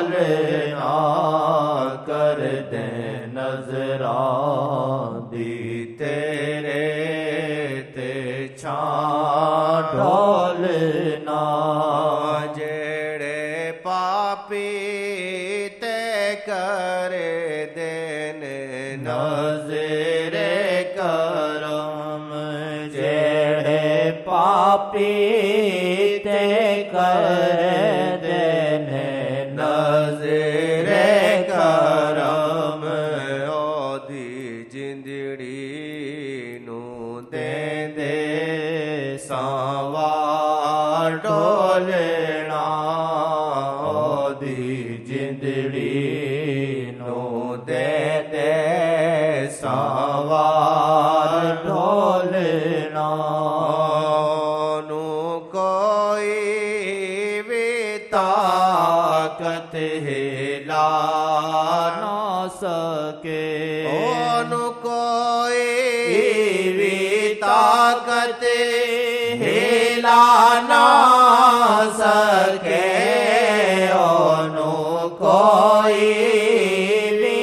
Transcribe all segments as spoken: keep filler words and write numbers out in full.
ڈھولنا کر دیں نظراں دی تیرے تے چھاں ڈھولنا جڑے پاپی تے کر دین نظر کرم جڑے پاپی تے کر دین نظر کرم او دی جندڑی نو دیں دے ساوار ڈھولنا او دی جندڑی نو دیں دے ساوار ڈھولنا نو کوئی بھی طاقت ہلا نہ سکے نو کوئی بھی طاقت ہلا نہ سکے نو کوئی بھی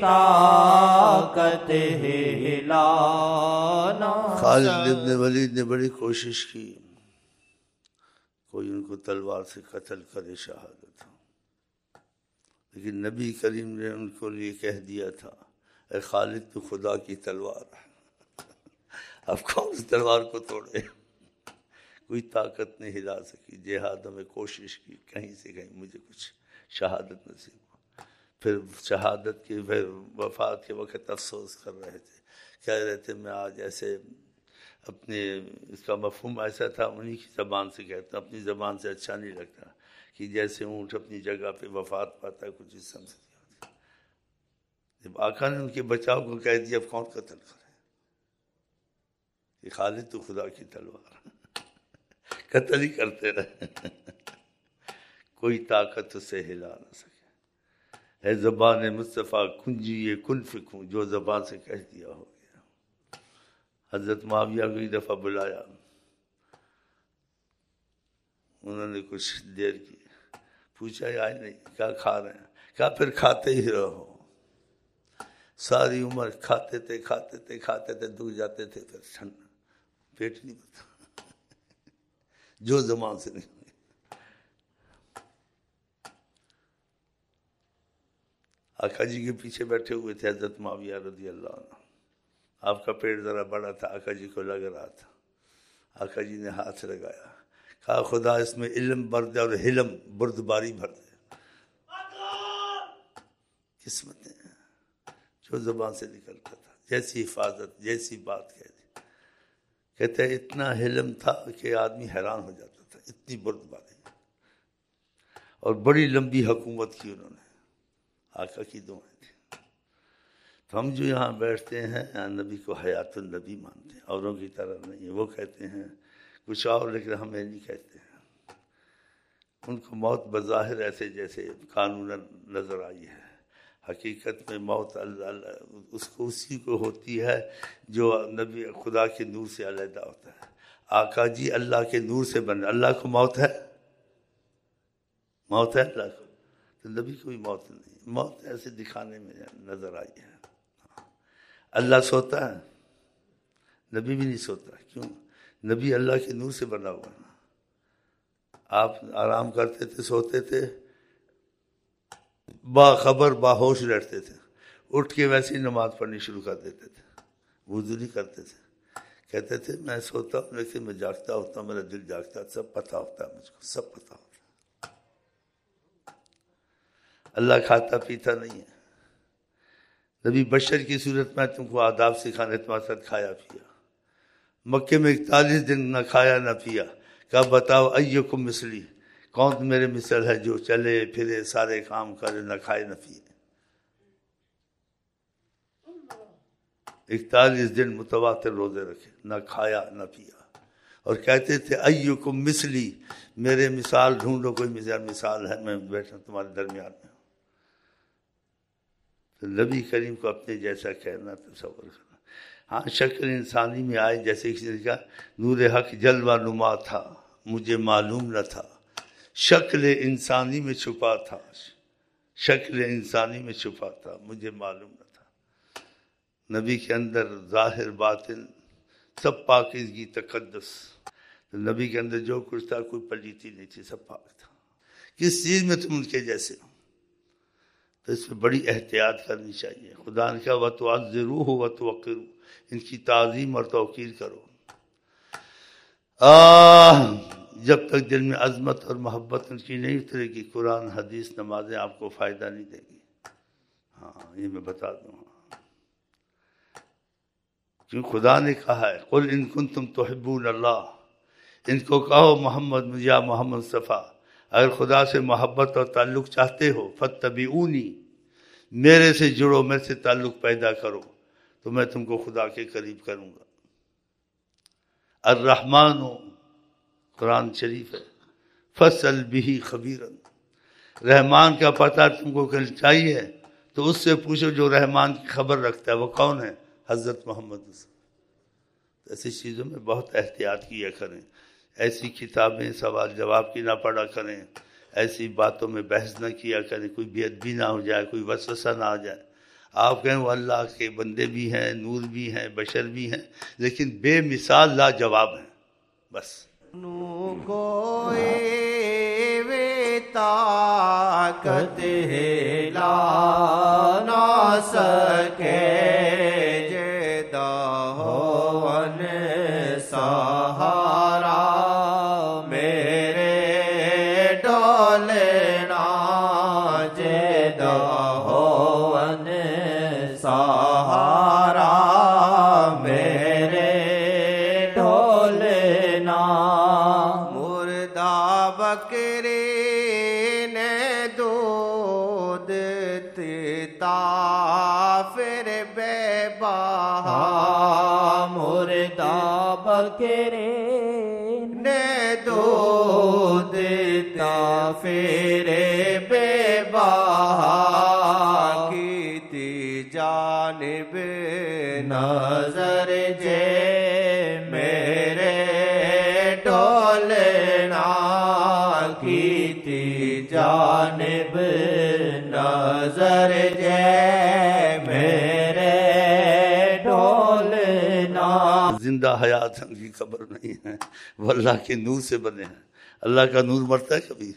طاقت ہلا نہ خالد بن ولید نے بڑی کوشش کی کوئی ان کو تلوار سے قتل کرے شہادت، لیکن نبی کریم نے ان کو یہ کہہ دیا تھا اے خالد تو خدا کی تلوار ہے، اب کون اس تلوار کو توڑے؟ کوئی طاقت نہیں ہلا سکی، جہادوں میں کوشش کی کہیں سے کہیں مجھے کچھ شہادت نصیب ہو۔ پھر شہادت کی پھر وفات کے وقت افسوس کر رہے تھے، کہہ رہے تھے میں آج ایسے اپنے اس کا مفہوم ایسا تھا انہی کی زبان سے کہتا ہوں، اپنی زبان سے اچھا نہیں لگتا کہ جیسے اونٹ اپنی جگہ پہ وفات پاتا ہے کچھ اس سمجھ نہیں ہوتی۔ جب آقا نے ان کے بچاؤ کو کہہ دیا اب کون قتل کرے؟ کہ خالد تو خدا کی تلوار قتل ہی کرتے رہے، کوئی طاقت اسے ہلا نہ سکے۔ اے زبان مصطفیٰ کنجی یہ کن فکوں، جو زبان سے کہہ دیا ہو گیا۔ حضرت معاویہ کو ایک دفعہ بلایا، انہوں نے کچھ دیر کی، پوچھا آئے نہیں، کیا کھا رہے ہیں؟ کہا پھر کھاتے ہی رہو۔ ساری عمر کھاتے تھے کھاتے تھے کھاتے تھے دور جاتے تھے، پھر ٹھنڈا پیٹ نہیں بتا، جو زبان سے نہیں۔ آقا جی کے پیچھے بیٹھے ہوئے تھے حضرت معاویہ رضی اللہ عنہ، آپ کا پیٹ ذرا بڑا تھا، آقا جی کو لگ رہا تھا۔ آقا جی نے ہاتھ لگایا، کہا خدا اس میں علم بھر دے اور حلم بردباری بھر دے۔ قسمتیں جو زبان سے نکلتا تھا، جیسی حفاظت جیسی بات کہہ دی، کہتے ہیں اتنا حلم تھا کہ آدمی حیران ہو جاتا تھا، اتنی بردباری، اور بڑی لمبی حکومت کی انہوں نے، آقا کی دعائیں تھیں۔ تو ہم جو یہاں بیٹھتے ہیں نبی کو حیات النبی مانتے ہیں، اوروں کی طرح نہیں ہے۔ وہ کہتے ہیں کچھ اور لیکن ہمیں نہیں کہتے ہیں۔ ان کو موت بظاہر ایسے جیسے قانون نظر آئی ہے، حقیقت میں موت اللہ اس کو اسی کو ہوتی ہے جو نبی خدا کے نور سے علیحدہ ہوتا ہے۔ آقا جی اللہ کے نور سے بنے، اللہ کو موت ہے؟ موت ہے اللہ کو؟ تو نبی کو بھی موت نہیں، موت ایسے دکھانے میں نظر آئی ہے۔ اللہ سوتا ہے؟ نبی بھی نہیں سوتا، کیوں؟ نبی اللہ کے نور سے بنا ہوا ہے۔ آپ آرام کرتے تھے، سوتے تھے، باخبر باہوش رہتے تھے، اٹھ کے ویسے ہی نماز پڑھنی شروع کر دیتے تھے، وضو نہیں کرتے تھے، کہتے تھے میں سوتا ہوں لیکن میں جاگتا ہوتا ہوں، میرا دل جاگتا ہے، سب پتہ ہوتا ہے مجھ کو، سب پتہ ہوتا ہے۔ اللہ کھاتا پیتا نہیں ہے، نبی بشر کی صورت میں تم کو آداب سکھانے تمہارے ساتھ کھایا پیا۔ مکے میں اکتالیس دن نہ کھایا نہ پیا، کہا بتاؤ ایکم مثلی، کون میرے مثل ہے جو چلے پھرے سارے کام کرے نہ کھائے نہ پیے۔ اکتالیس دن متواتر روزے رکھے، نہ کھایا نہ پیا، اور کہتے تھے ایکم مثلی، میرے مثال ڈھونڈو، کوئی مثال ہے میں بیٹھا تمہارے درمیان میں۔ تو نبی کریم کو اپنے جیسا کہنا تصور کرنا۔ ہاں شکل انسانی میں آئے، جیسے کسی کا نور حق جلوہ نما تھا، مجھے معلوم نہ تھا، شکل انسانی میں چھپا تھا، شکل انسانی میں چھپا تھا، مجھے معلوم نہ تھا۔ نبی کے اندر ظاہر باطن سب پاکیزگی تقدس، تو نبی کے اندر جو کچھ تھا کوئی پلیتی نہیں تھی، سب پاک تھا۔ کس چیز میں تم ان کے جیسے ہو؟ تو اس میں بڑی احتیاط کرنی چاہیے۔ خدا نے کہا وَتُعَزِّرُوهُ وَتُوَقِّرُوهُ، ان کی تعظیم اور توقیر کرو۔ آہ جب تک دل میں عظمت اور محبت ان کی نہیں اترے گی، قرآن حدیث نمازیں آپ کو فائدہ نہیں دیں گی۔ ہاں یہ میں بتا دوں، کیوں خدا نے کہا ہے قُلْ إِن كُنتُمْ تُحِبُّونَ اللَّهَ، ان کو کہو محمد یا محمد مصطفیٰ اگر خدا سے محبت اور تعلق چاہتے ہو فَاتَّبِعُونِی، میرے سے جڑو، میرے سے تعلق پیدا کرو تو میں تم کو خدا کے قریب کروں گا۔ الرحمن قرآن شریف ہے، فَاسْأَلْ بِهِ خَبِيرًا، رحمان کا پتہ تم کو چاہیے تو اس سے پوچھو جو رحمان کی خبر رکھتا ہے۔ وہ کون ہے؟ حضرت محمد۔ ایسی چیزوں میں بہت احتیاط کیا کریں، ایسی کتابیں سوال جواب کی نہ پڑھا کریں، ایسی باتوں میں بحث نہ کیا کریں، کوئی بے ادبی نہ ہو جائے، کوئی وسوسہ نہ آ جائے۔ آپ کہیں وہ اللہ کے بندے بھی ہیں، نور بھی ہیں، بشر بھی ہیں، لیکن بے مثال لاجواب ہیں، بس۔ نو کوئی وے طاقت ہے لا نہ سکے جدا ہون سہارا میرے ڈولنا جدا ہون سہارا میرے ڈولنا مردہ بکری نے دودھ دیتا پھر بے بہا مردہ بکری نے دودھ دیتا پھر بے بہا کی تھی جانب نظر جے میرے ڈولنا کی تھی جانب نظر جے میرے ڈولنا۔ زندہ حیات ان کی قبر نہیں ہے، وہ اللہ کے نور سے بنے ہیں۔ اللہ کا نور مرتا ہے کبھی؟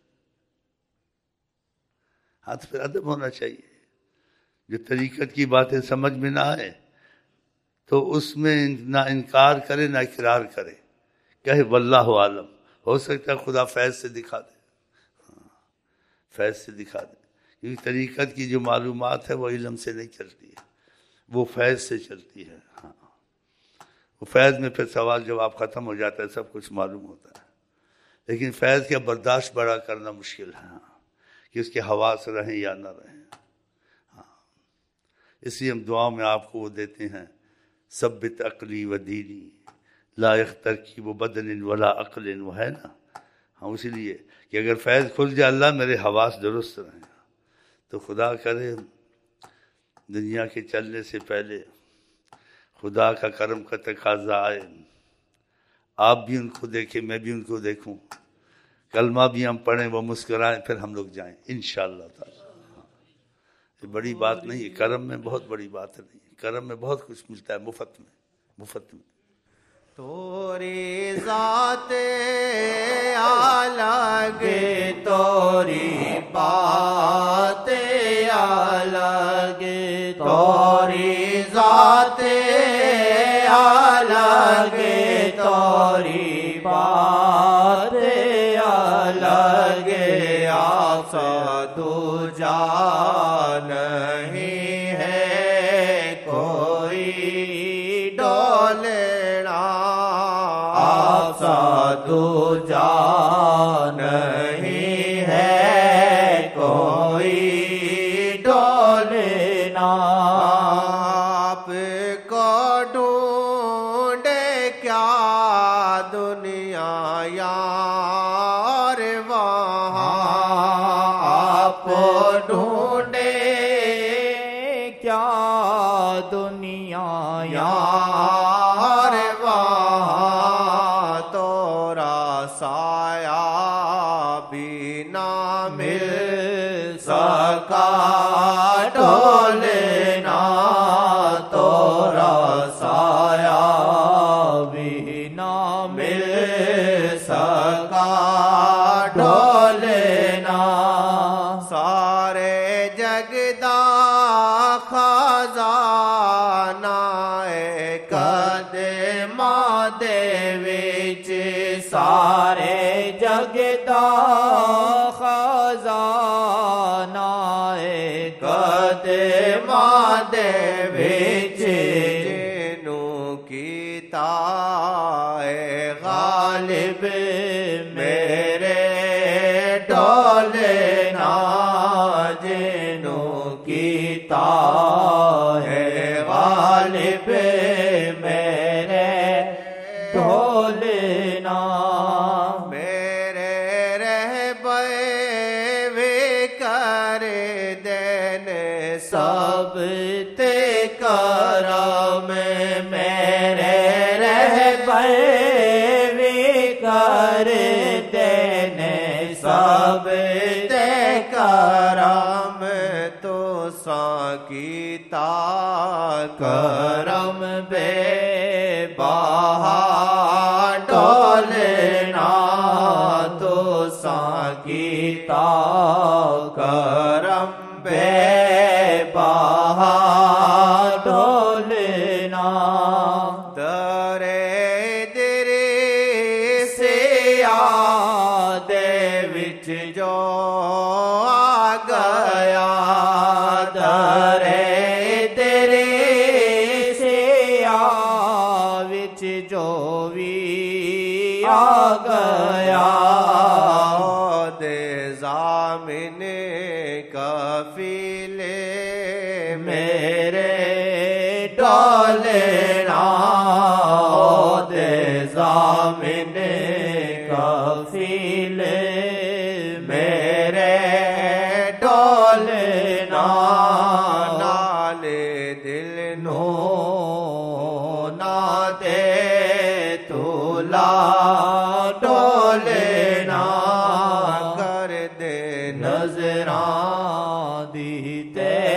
ہاتھ پہ ادب ہونا چاہیے۔ جو طریقت کی باتیں سمجھ میں نہ آئے تو اس میں نہ انکار کرے نہ اقرار کرے، کہے واللہ عالم، ہو سکتا ہے خدا فیض سے دکھا دے، فیض سے دکھا دے، کیونکہ طریقت کی جو معلومات ہے وہ علم سے نہیں چلتی ہے، وہ فیض سے چلتی ہے۔ ہاں وہ فیض میں پھر سوال جواب ختم ہو جاتا ہے، سب کچھ معلوم ہوتا ہے، لیکن فیض کا برداشت بڑا کرنا مشکل ہے، ہاں کہ اس کے حواس رہیں یا نہ رہیں۔ ہاں اس لیے ہم دعاؤں میں آپ کو وہ دیتے ہیں ثبت عقلی و دینی لا ترکیب و بدن ولا عقل، وہ ہے نا۔ ہاں اسی لیے کہ اگر فیض کھل جائے اللہ میرے حواس درست رہیں، تو خدا کرے دنیا کے چلنے سے پہلے خدا کا کرم کا تقاضا آئے، آپ بھی ان کو دیکھیں، میں بھی ان کو دیکھوں، کلمہ بھی ہم پڑھیں، وہ مسکرائیں، پھر ہم لوگ جائیں انشاءاللہ تعالی۔ یہ بڑی بات نہیں ہے، کرم میں بہت بڑی بات نہیں ہے، کرم میں بہت کچھ ملتا ہے، مفت میں، مفت میں۔ توری ذات الگ توری بات الگ، توری ذات الگ توری بات الگ، آپ دو جان نہیں ہے کوئی ڈولنا، آپ دو جان نہیں ہے کوئی ڈولنا۔ آپ کو ڈھونڈے کیا دنیا یار وہاں، آپ ڈھونڈے کیا دنیا یار وہاں، تورا سایہ بھی نہ مل سکتا سارے جگدا خزانہ قدماں دے وچ سارے جگدا خزانہ قدماں دے وچ جنوں کیتا اے غالب میرے ڈولنا جنوں کیتا ہے غالب میرے ڈھولنا میرے رہبر وے کر دین سب تے کرم میرے رہبر وی کر دینے سب تے کرم تو ساں کیتا کرم بے بہا ڈولنا تو ساں کیتا کرم بے بہا ڈھولنا درے درے سے دے وچ جو آ گیا درے درے سے وچ جو بھی آ گیا دے ضامن کفیلے میرے ڈولنا دے ضامن کفیلے میرے ڈولنا نال دل نو نا دے تولا ڈولنا کر دے نظراں دی تے